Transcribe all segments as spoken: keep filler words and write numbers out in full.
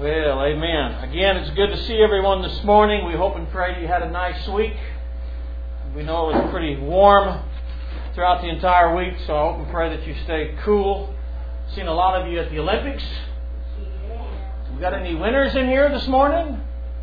Well, amen. Again, it's good to see everyone this morning. We hope and pray you had a nice week. We know it was pretty warm throughout the entire week, so I hope and pray that you stay cool. Seen a lot of you at the Olympics. We got any winners in here this morning?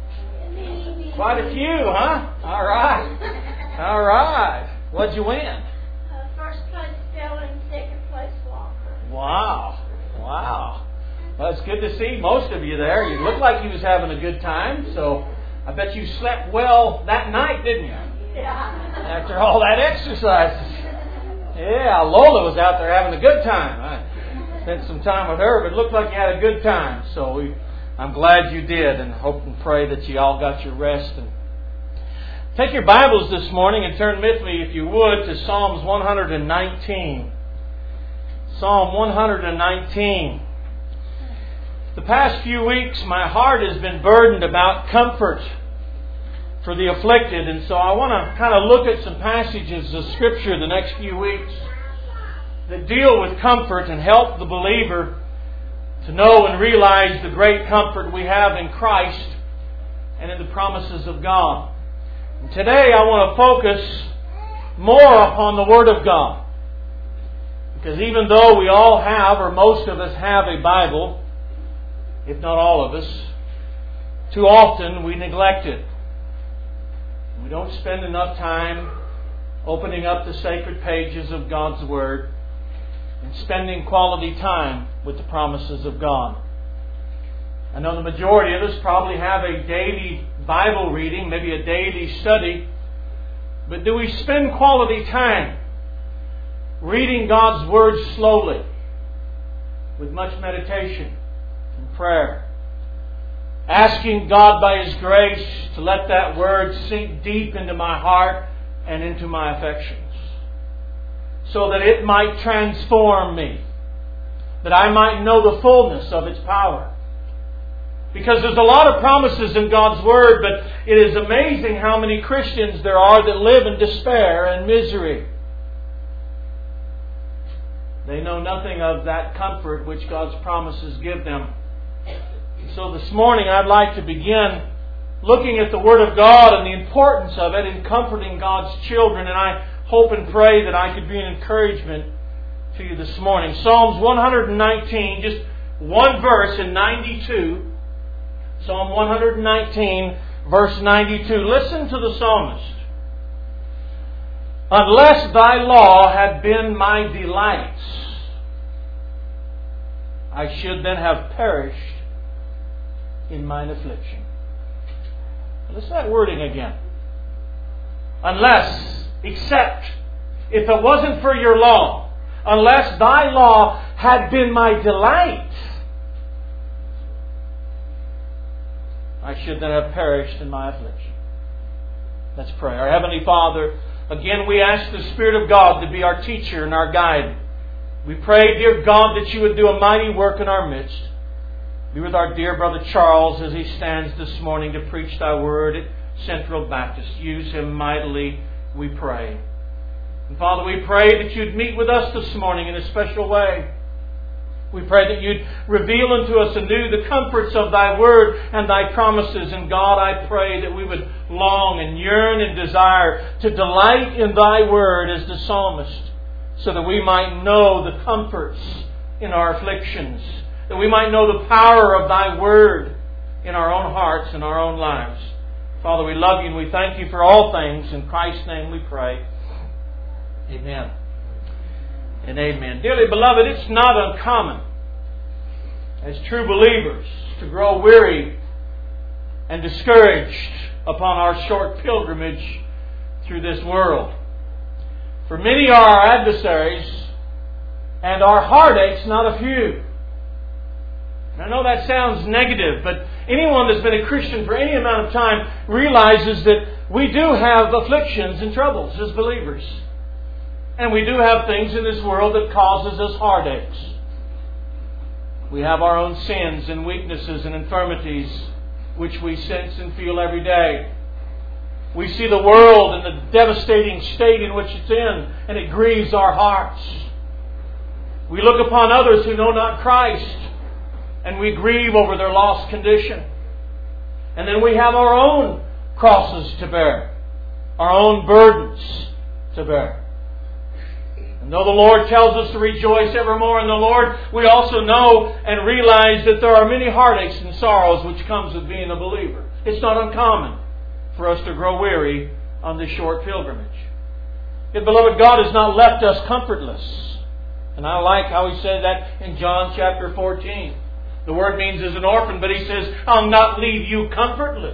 Quite a few, huh? All right. All right. What'd you win? Uh, first place Phil and second place Walker. Wow. Wow. Well, it's good to see most of you there. You looked like you was having a good time, so I bet you slept well that night, didn't you? Yeah. After all that exercise. Yeah, Lola was out there having a good time. I spent some time with her, but it looked like you had a good time. So we, I'm glad you did, and hope and pray that you all got your rest. And take your Bibles this morning and turn with me, if you would, to Psalms one nineteen. Psalm one nineteen. The past few weeks, my heart has been burdened about comfort for the afflicted. And so I want to kind of look at some passages of Scripture the next few weeks that deal with comfort and help the believer to know and realize the great comfort we have in Christ and in the promises of God. And today I want to focus more upon the Word of God. Because even though we all have, or most of us have, a Bible, if not all of us, too often we neglect it. We don't spend enough time opening up the sacred pages of God's Word and spending quality time with the promises of God. I know the majority of us probably have a daily Bible reading, maybe a daily study, but do we spend quality time reading God's Word slowly, with much meditation and prayer, asking God by His grace to let that Word sink deep into my heart and into my affections, so that it might transform me, that I might know the fullness of its power? Because there's a lot of promises in God's Word, but it is amazing how many Christians there are that live in despair and misery. They know nothing of that comfort which God's promises give them. So this morning I'd like to begin looking at the Word of God and the importance of it in comforting God's children. And I hope and pray that I could be an encouragement to you this morning. Psalms one nineteen, just one verse in ninety-two. Psalm one nineteen, verse ninety-two. Listen to the psalmist. Unless thy law had been my delights, I should then have perished in mine affliction. Listen to that wording again. Unless, except, if it wasn't for your law, unless thy law had been my delight, I should then have perished in my affliction. Let's pray. Our Heavenly Father, again we ask the Spirit of God to be our teacher and our guide. We pray, dear God, that you would do a mighty work in our midst. Be with our dear brother Charles as he stands this morning to preach thy word at Central Baptist. Use him mightily, we pray. And Father, we pray that you'd meet with us this morning in a special way. We pray that you'd reveal unto us anew the comforts of thy word and thy promises. And God, I pray that we would long and yearn and desire to delight in thy word as the psalmist, so that we might know the comforts in our afflictions, that we might know the power of thy word in our own hearts and our own lives. Father, we love you and we thank you for all things. In Christ's name we pray. Amen. And amen. Dearly beloved, it's not uncommon as true believers to grow weary and discouraged upon our short pilgrimage through this world. For many are our adversaries, and our heartaches not a few. And I know that sounds negative, but anyone that's been a Christian for any amount of time realizes that we do have afflictions and troubles as believers. And we do have things in this world that causes us heartaches. We have our own sins and weaknesses and infirmities which we sense and feel every day. We see the world and the devastating state in which it's in, and it grieves our hearts. We look upon others who know not Christ, and we grieve over their lost condition. And then we have our own crosses to bear, our own burdens to bear. And though the Lord tells us to rejoice evermore in the Lord, we also know and realize that there are many heartaches and sorrows which comes with being a believer. It's not uncommon for us to grow weary on this short pilgrimage. Yet, beloved, God has not left us comfortless. And I like how He said that in John chapter fourteen. The word means as an orphan, but He says, I'll not leave you comfortless.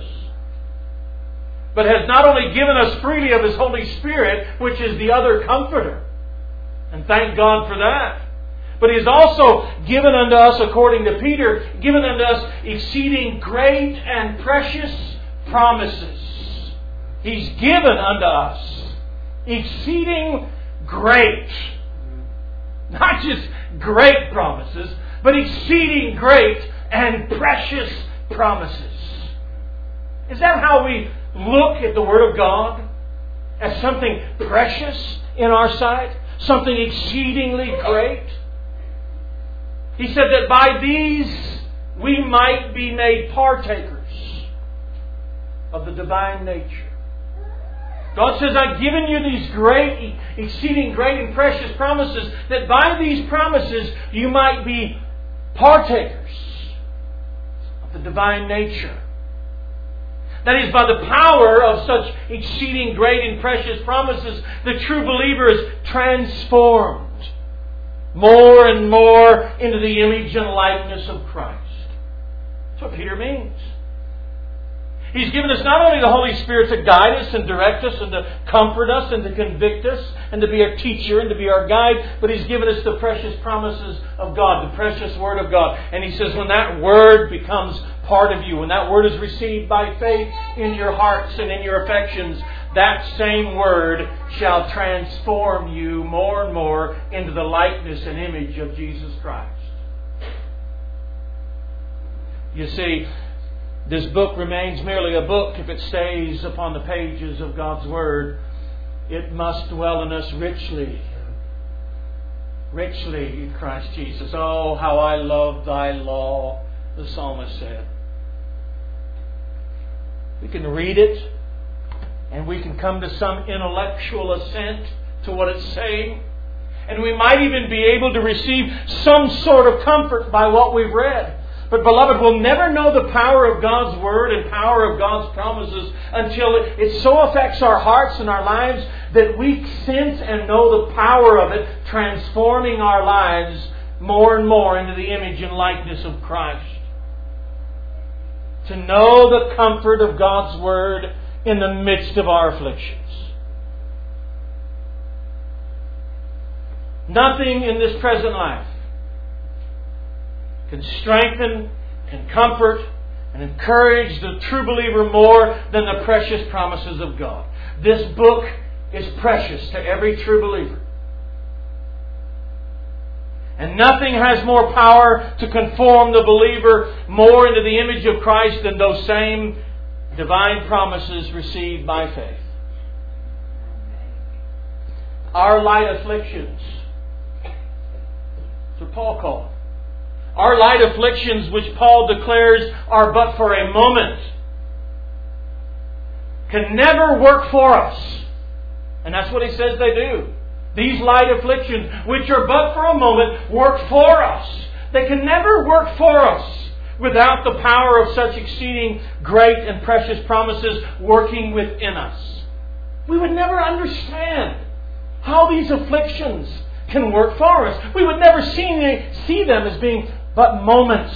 But has not only given us freely of His Holy Spirit, which is the other Comforter. And thank God for that. But He has also given unto us, according to Peter, given unto us exceeding great and precious promises. He's given unto us exceeding great. Not just great promises, but exceeding great and precious promises. Is that how we look at the Word of God? As something precious in our sight? Something exceedingly great? He said that by these we might be made partakers of the divine nature. God says, I've given you these great, exceeding great and precious promises, that by these promises you might be partakers of the divine nature. That is, by the power of such exceeding great and precious promises, the true believer is transformed more and more into the image and likeness of Christ. That's what Peter means. He's given us not only the Holy Spirit to guide us and direct us and to comfort us and to convict us and to be our teacher and to be our guide, but He's given us the precious promises of God, the precious Word of God. And He says when that Word becomes part of you, when that Word is received by faith in your hearts and in your affections, that same Word shall transform you more and more into the likeness and image of Jesus Christ. You see, this book remains merely a book if it stays upon the pages of God's Word. It must dwell in us richly. Richly in Christ Jesus. Oh, how I love Thy law, the psalmist said. We can read it and we can come to some intellectual assent to what it's saying. And we might even be able to receive some sort of comfort by what we've read. But beloved, we'll never know the power of God's Word and power of God's promises until it, it so affects our hearts and our lives that we sense and know the power of it transforming our lives more and more into the image and likeness of Christ. To know the comfort of God's Word in the midst of our afflictions. Nothing in this present life can strengthen, can comfort, and encourage the true believer more than the precious promises of God. This book is precious to every true believer. And nothing has more power to conform the believer more into the image of Christ than those same divine promises received by faith. Our light afflictions, that's what Paul called them. Our light afflictions, which Paul declares are but for a moment, can never work for us. And that's what he says they do. These light afflictions, which are but for a moment, work for us. They can never work for us without the power of such exceeding great and precious promises working within us. We would never understand how these afflictions can work for us. We would never see, see them as being but moments.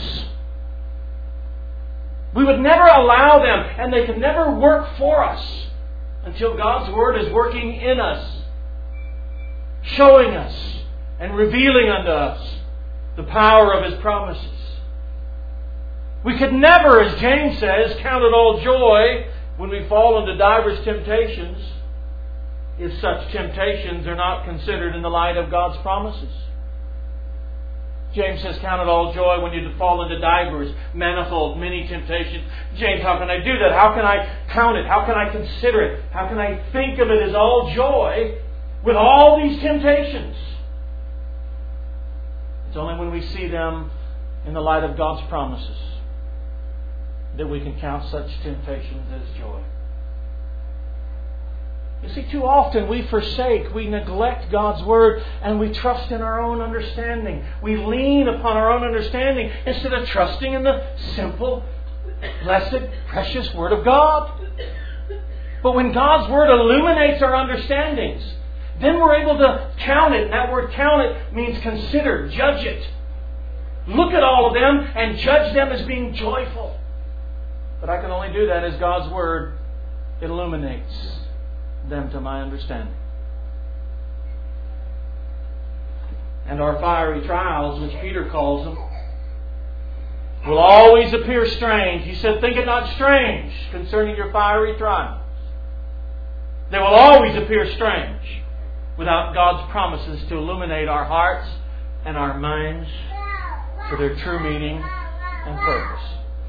We would never allow them, and they could never work for us until God's Word is working in us, showing us and revealing unto us the power of His promises. We could never, as James says, count it all joy when we fall into divers temptations, if such temptations are not considered in the light of God's promises. James says, count it all joy when you fall into divers, manifold, many temptations. James, how can I do that? How can I count it? How can I consider it? How can I think of it as all joy with all these temptations? It's only when we see them in the light of God's promises that we can count such temptations as joy. You see, too often we forsake, we neglect God's Word, and we trust in our own understanding. We lean upon our own understanding instead of trusting in the simple, blessed, precious Word of God. But when God's Word illuminates our understandings, then we're able to count it. And that word count it means consider, judge it. Look at all of them and judge them as being joyful. But I can only do that as God's Word illuminates them to my understanding. And our fiery trials, which Peter calls them, will always appear strange. He said, think it not strange concerning your fiery trials. They will always appear strange without God's promises to illuminate our hearts and our minds to their true meaning and purpose.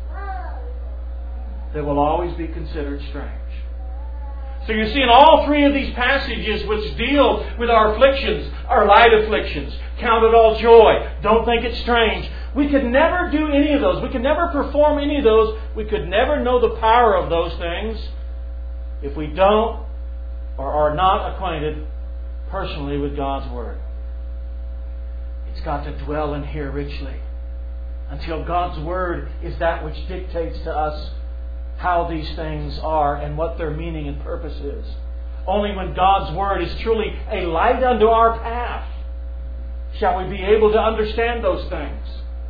They will always be considered strange. So you see, in all three of these passages which deal with our afflictions, our light afflictions, count it all joy, don't think it strange. We could never do any of those. We could never perform any of those. We could never know the power of those things if we don't or are not acquainted personally with God's Word. It's got to dwell in here richly until God's Word is that which dictates to us how these things are and what their meaning and purpose is. Only when God's Word is truly a light unto our path shall we be able to understand those things.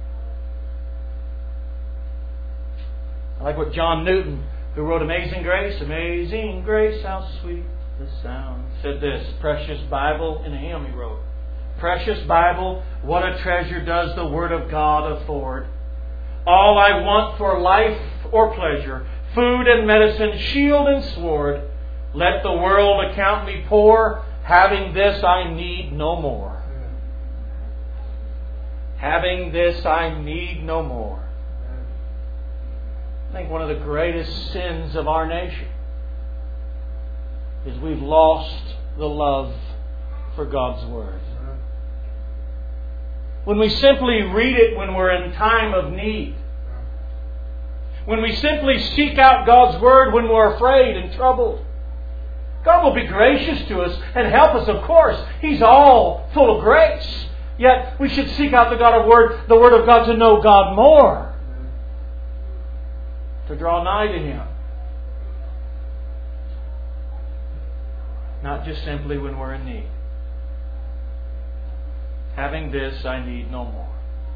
I like what John Newton, who wrote Amazing Grace, Amazing Grace, how sweet the sound, said this, precious Bible, in a hymn he wrote, precious Bible, what a treasure does the Word of God afford. All I want for life or pleasure, food and medicine, shield and sword, let the world account me poor, having this I need no more. Having this I need no more. I think one of the greatest sins of our nation is we've lost the love for God's Word. When we simply read it when we're in time of need. When we simply seek out God's Word when we're afraid and troubled. God will be gracious to us and help us, of course. He's all full of grace. Yet we should seek out the God of Word, the Word of God, to know God more. To draw nigh to Him. Not just simply when we're in need. Having this, I need no more.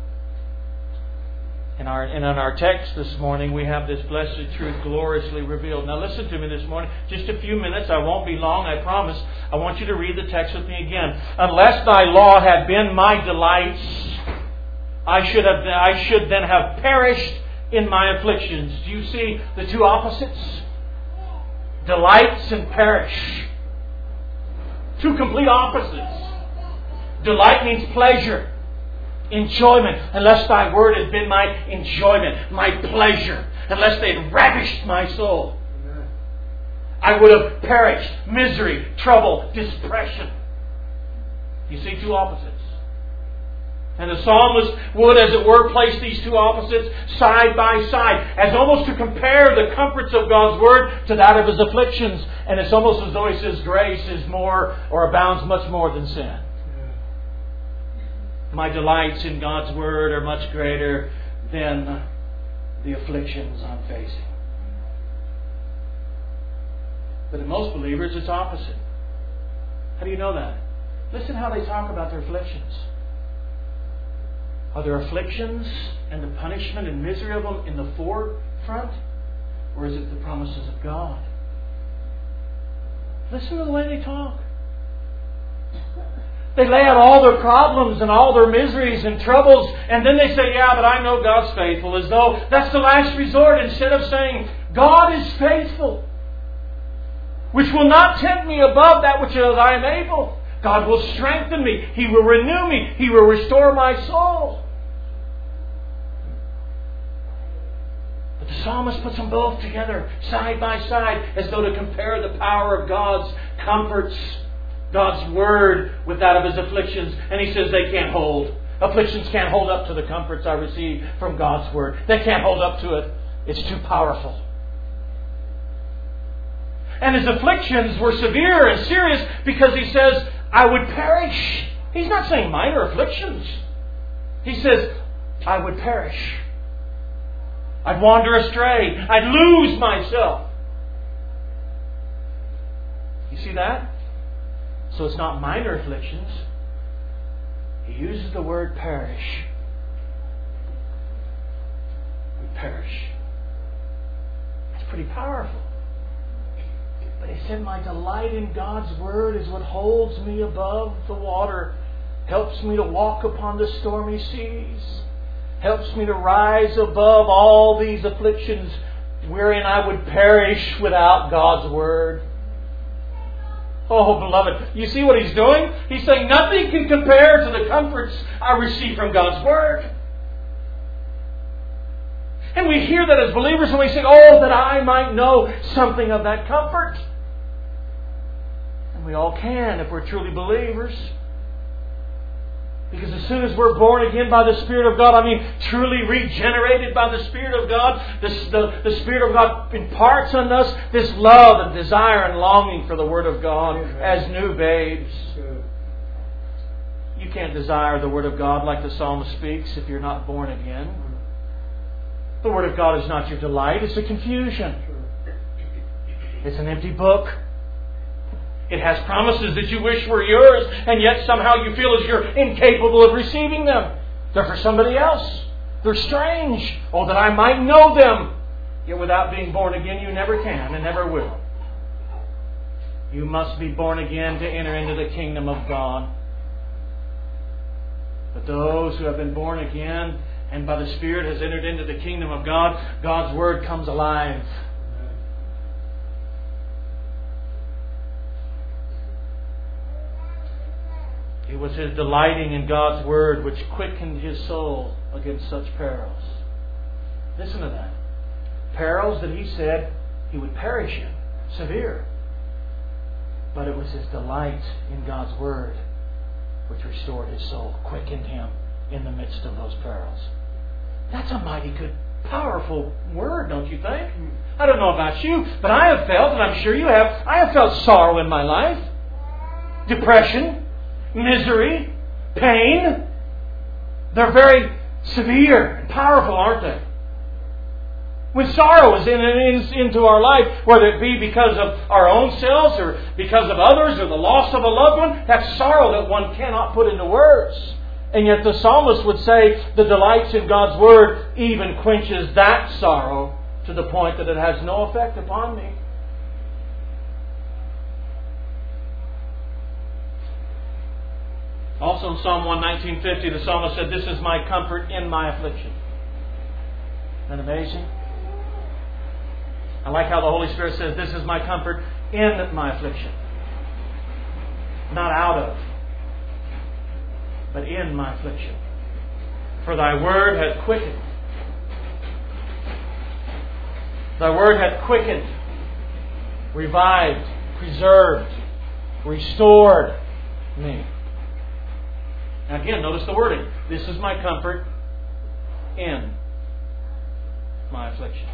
In our, and in our text this morning, we have this blessed truth gloriously revealed. Now listen to me this morning. Just a few minutes. I won't be long, I promise. I want you to read the text with me again. Unless thy law had been my delights, I should have, I should then have perished in my afflictions. Do you see the two opposites? Delights and perish. Two complete opposites. Delight means pleasure, enjoyment. Unless thy word had been my enjoyment, my pleasure, unless they had ravished my soul, Amen. I would have perished. Misery, trouble, depression. You see two opposites. And the psalmist would, as it were, place these two opposites side by side, as almost to compare the comforts of God's Word to that of His afflictions. And it's almost as though he says grace is more or abounds much more than sin. My delights in God's Word are much greater than the afflictions I'm facing. But in most believers, it's opposite. How do you know that? Listen how they talk about their afflictions. Are their afflictions and the punishment and misery of them in the forefront? Or is it the promises of God? Listen to the way they talk. They lay out all their problems and all their miseries and troubles, and then they say, yeah, but I know God's faithful, as though that's the last resort, instead of saying, God is faithful, which will not tempt me above that which I am able. God will strengthen me. He will renew me. He will restore my soul. But the psalmist puts them both together, side by side, as though to compare the power of God's comforts, God's Word, with that of His afflictions. And he says they can't hold. Afflictions can't hold up to the comforts I receive from God's Word. They can't hold up to it. It's too powerful. And his afflictions were severe and serious because he says, I would perish. He's not saying minor afflictions. He says, I would perish. I'd wander astray. I'd lose myself. You see that? So it's not minor afflictions. He uses the word perish. We perish. That's pretty powerful. But he said, my delight in God's Word is what holds me above the water, helps me to walk upon the stormy seas, helps me to rise above all these afflictions wherein I would perish without God's Word. Oh, beloved, you see what he's doing? He's saying nothing can compare to the comforts I receive from God's Word. And we hear that as believers and we say, oh, that I might know something of that comfort. And we all can if we're truly believers. Because as soon as we're born again by the Spirit of God, I mean truly regenerated by the Spirit of God, the, the, the Spirit of God imparts on us this love and desire and longing for the Word of God as new babes. You can't desire the Word of God like the psalmist speaks if you're not born again. The Word of God is not your delight, it's a confusion. It's an empty book. It has promises that you wish were yours, and yet somehow you feel as you're incapable of receiving them. They're for somebody else. They're strange. Oh, that I might know them. Yet without being born again, you never can and never will. You must be born again to enter into the kingdom of God. But those who have been born again and by the Spirit has entered into the kingdom of God, God's Word comes alive. It was his delighting in God's Word which quickened his soul against such perils. Listen to that. Perils that he said he would perish in. Severe. But it was his delight in God's Word which restored his soul, quickened him in the midst of those perils. That's a mighty good, powerful word, don't you think? I don't know about you, but I have felt, and I'm sure you have, I have felt sorrow in my life. Depression. Misery. Pain. They're very severe and powerful, aren't they? When sorrow is in, in, into our life, whether it be because of our own selves or because of others or the loss of a loved one, that's sorrow that one cannot put into words. And yet the psalmist would say the delights in God's Word even quenches that sorrow to the point that it has no effect upon me. Also in Psalm one nineteen fifty, the psalmist said, "This is my comfort in my affliction." Isn't that amazing? I like how the Holy Spirit says, "This is my comfort in my affliction." Not out of, but in my affliction. For thy word hath quickened. Thy word hath quickened, revived, preserved, restored me. Now again, notice the wording. This is my comfort in my affliction.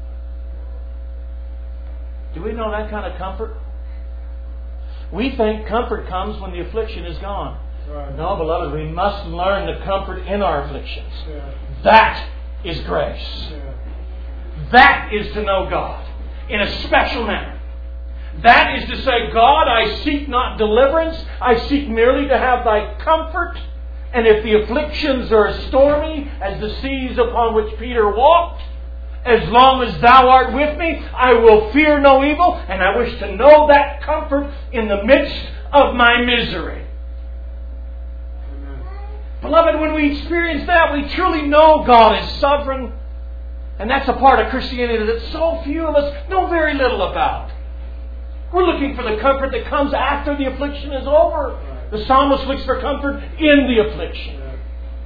Do we know that kind of comfort? We think comfort comes when the affliction is gone. Right. No, beloved, we must learn to comfort in our afflictions. Yeah. That is grace. Yeah. That is to know God in a special manner. That is to say, God, I seek not deliverance. I seek merely to have thy comfort. And if the afflictions are as stormy as the seas upon which Peter walked, as long as thou art with me, I will fear no evil. And I wish to know that comfort in the midst of my misery. Amen. Beloved, when we experience that, we truly know God is sovereign. And that's a part of Christianity that so few of us know very little about. We're looking for the comfort that comes after the affliction is over. Right. The psalmist looks for comfort in the affliction. Right.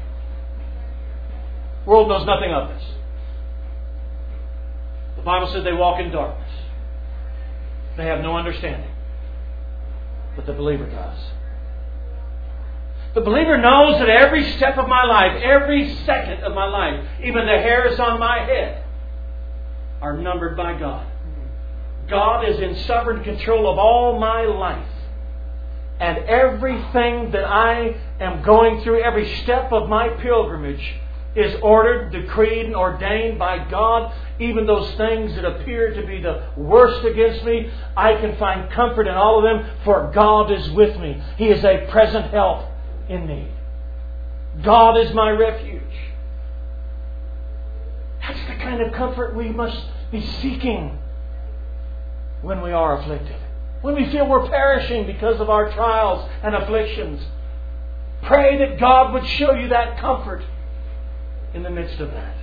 The world knows nothing of this. The Bible says they walk in darkness. They have no understanding. But the believer does. The believer knows that every step of my life, every second of my life, even the hairs on my head, are numbered by God. God is in sovereign control of all my life. And everything that I am going through, every step of my pilgrimage, is ordered, decreed, and ordained by God. Even those things that appear to be the worst against me, I can find comfort in all of them, for God is with me. He is a present help in need. God is my refuge. That's the kind of comfort we must be seeking when we are afflicted. When we feel we're perishing because of our trials and afflictions. Pray that God would show you that comfort in the midst of that.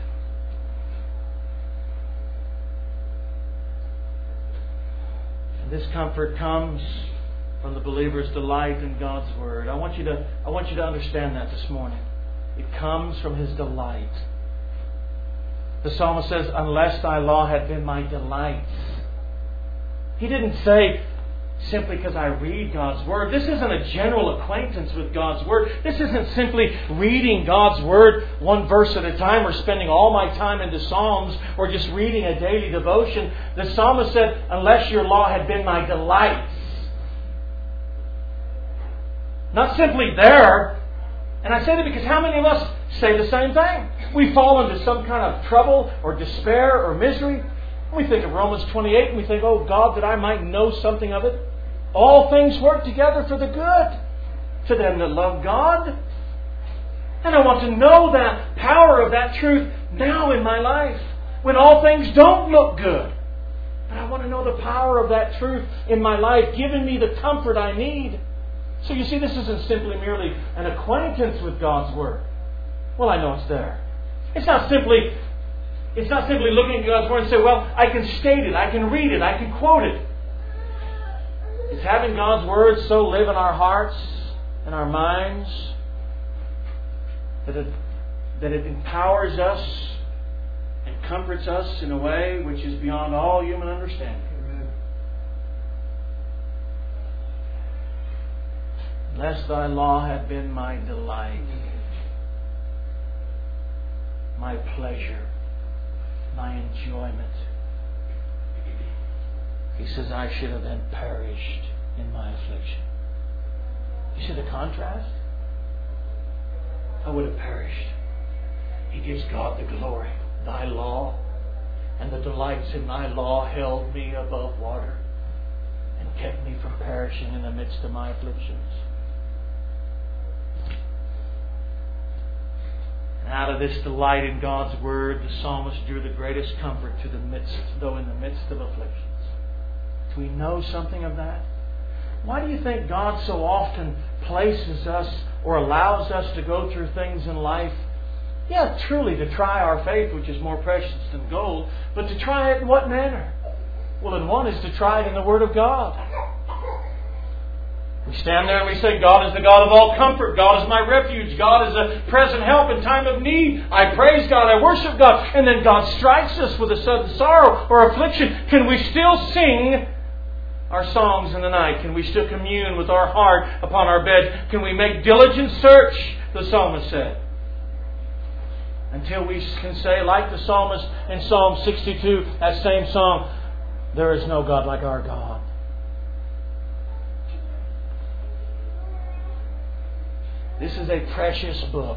And this comfort comes from the believer's delight in God's Word. I want you to, I want you to understand that this morning. It comes from his delight. The psalmist says, unless thy law had been my delight. He didn't say, simply because I read God's Word. This isn't a general acquaintance with God's Word. This isn't simply reading God's Word one verse at a time or spending all my time into Psalms or just reading a daily devotion. The psalmist said, unless your law had been my delights. Not simply there. And I say that because how many of us say the same thing? We fall into some kind of trouble or despair or misery. We think of Romans twenty-eight and we think, oh God, that I might know something of it. All things work together for the good to them that love God. And I want to know that power of that truth now in my life when all things don't look good. But I want to know the power of that truth in my life, giving me the comfort I need. So you see, this isn't simply merely an acquaintance with God's Word. Well, I know it's there. It's not simply It's not simply looking at God's Word and say, well, I can state it, I can read it, I can quote it. It's having God's Word so live in our hearts and our minds that it, that it empowers us and comforts us in a way which is beyond all human understanding. Amen. Lest thy law had been my delight, my pleasure, my enjoyment. He says, I should have then perished in my affliction. You see the contrast? I would have perished. He gives God the glory. Thy law and the delights in thy law held me above water and kept me from perishing in the midst of my afflictions. Out of this delight in God's Word, the psalmist drew the greatest comfort to the midst, though in the midst of afflictions. Do we know something of that? Why do you think God so often places us or allows us to go through things in life? Yeah, truly to try our faith, which is more precious than gold, but to try it in what manner? Well, in one is to try it in the Word of God. We stand there and we say, God is the God of all comfort. God is my refuge. God is a present help in time of need. I praise God. I worship God. And then God strikes us with a sudden sorrow or affliction. Can we still sing our songs in the night? Can we still commune with our heart upon our bed? Can we make diligent search, the psalmist said, until we can say, like the psalmist in Psalm sixty-two, that same song, there is no God like our God. This is a precious book.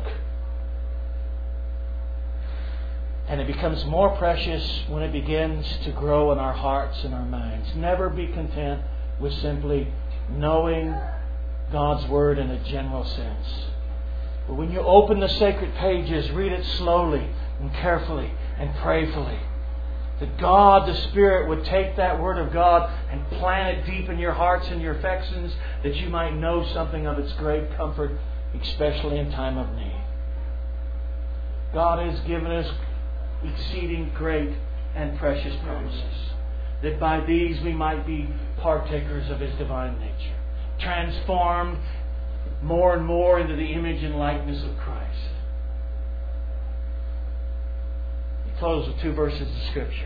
And it becomes more precious when it begins to grow in our hearts and our minds. Never be content with simply knowing God's Word in a general sense. But when you open the sacred pages, read it slowly and carefully and prayerfully. That God, the Spirit, would take that Word of God and plant it deep in your hearts and your affections, that you might know something of its great comfort, especially in time of need. God has given us exceeding great and precious promises, that by these we might be partakers of His divine nature, transformed more and more into the image and likeness of Christ. We close with two verses of Scripture.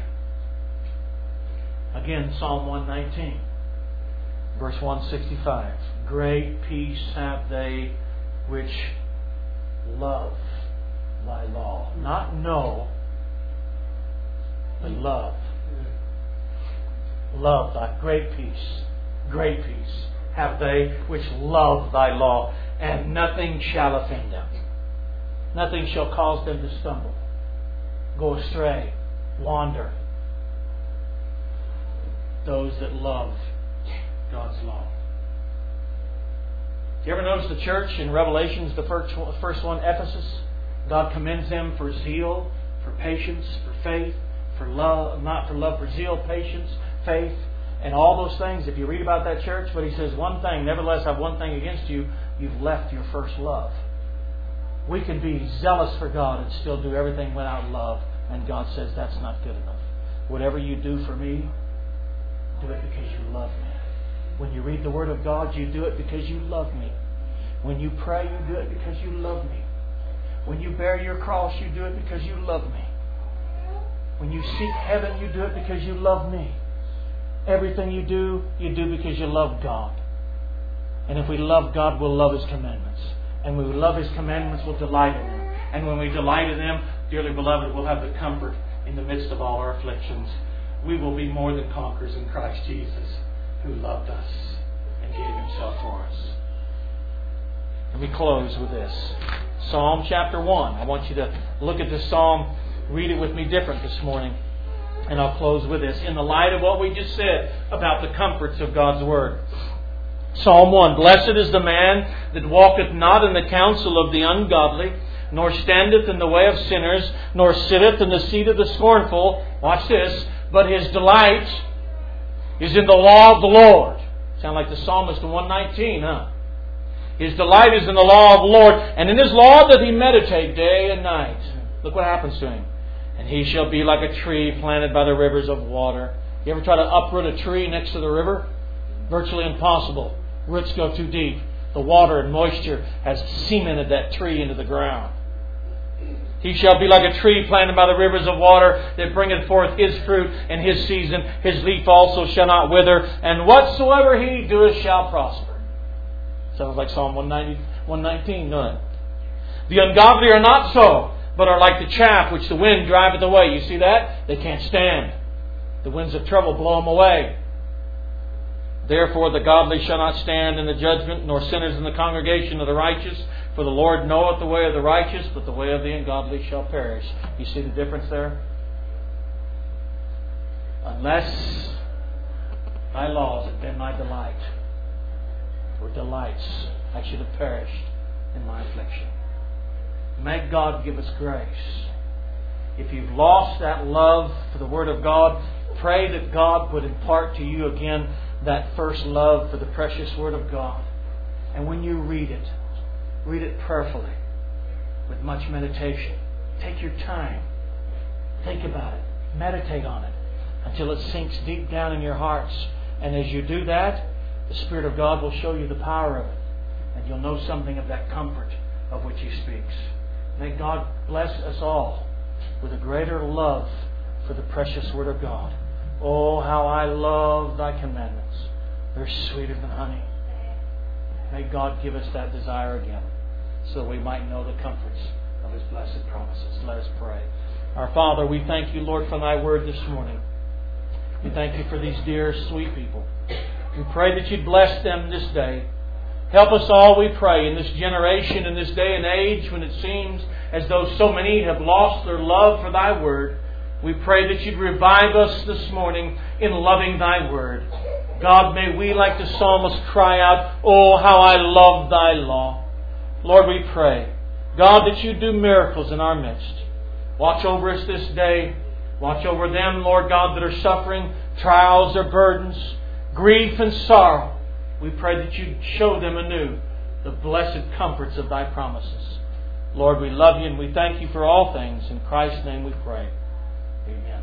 Again, Psalm one nineteen, verse one sixty-five. Great peace have they which love thy law. Not know, but love. Love thy great peace. Great peace have they which love thy law, and nothing shall offend them. Nothing shall cause them to stumble, go astray, wander. Those that love God's law. Do you ever notice the church in Revelations, the first one, Ephesus? God commends them for zeal, for patience, for faith, for love, not for love, for zeal, patience, faith, and all those things. If you read about that church, but he says one thing, nevertheless I have one thing against you, you've left your first love. We can be zealous for God and still do everything without love, and God says that's not good enough. Whatever you do for me, do it because you love me. When you read the Word of God, you do it because you love me. When you pray, you do it because you love me. When you bear your cross, you do it because you love me. When you seek heaven, you do it because you love me. Everything you do, you do because you love God. And if we love God, we'll love His commandments. And when we love His commandments, we'll delight in them. And when we delight in them, dearly beloved, we'll have the comfort in the midst of all our afflictions. We will be more than conquerors in Christ Jesus, who loved us and gave Himself for us. Let me close with this. Psalm chapter one. I want you to look at this psalm, read it with me different this morning. And I'll close with this. In the light of what we just said about the comforts of God's Word. Psalm one. Blessed is the man that walketh not in the counsel of the ungodly, nor standeth in the way of sinners, nor sitteth in the seat of the scornful. Watch this. But his delight is in the law of the Lord. Sound like the psalmist in one nineteen, huh? His delight is in the law of the Lord, and in His law doth he meditate day and night. Look what happens to him. And he shall be like a tree planted by the rivers of water. You ever try to uproot a tree next to the river? Virtually impossible. Roots go too deep. The water and moisture has cemented that tree into the ground. He shall be like a tree planted by the rivers of water that bringeth forth his fruit in his season. His leaf also shall not wither. And whatsoever he doeth shall prosper. Sounds like Psalm one nineteen, doesn't it? The ungodly are not so, but are like the chaff which the wind driveth away. You see that? They can't stand. The winds of trouble blow them away. Therefore the godly shall not stand in the judgment, nor sinners in the congregation of the righteous. For the Lord knoweth the way of the righteous, but the way of the ungodly shall perish. You see the difference there? Unless thy laws have been my delight, or delights, I should have perished in my affliction. May God give us grace. If you've lost that love for the Word of God, pray that God would impart to you again that first love for the precious Word of God. And when you read it, read it prayerfully, with much meditation. Take your time. Think about it. Meditate on it until it sinks deep down in your hearts. And as you do that, the Spirit of God will show you the power of it. And you'll know something of that comfort of which He speaks. May God bless us all with a greater love for the precious Word of God. Oh, how I love Thy commandments. They're sweeter than honey. May God give us that desire again, so we might know the comforts of His blessed promises. Let us pray. Our Father, we thank You, Lord, for Thy Word this morning. We thank You for these dear, sweet people. We pray that You'd bless them this day. Help us all, we pray, in this generation, in this day and age, when it seems as though so many have lost their love for Thy Word. We pray that You'd revive us this morning in loving Thy Word. God, may we, like the psalmist, cry out, oh, how I love Thy law. Lord, we pray, God, that You do miracles in our midst. Watch over us this day. Watch over them, Lord God, that are suffering trials or burdens, grief and sorrow. We pray that You'd show them anew the blessed comforts of Thy promises. Lord, we love You and we thank You for all things. In Christ's name we pray. Amen.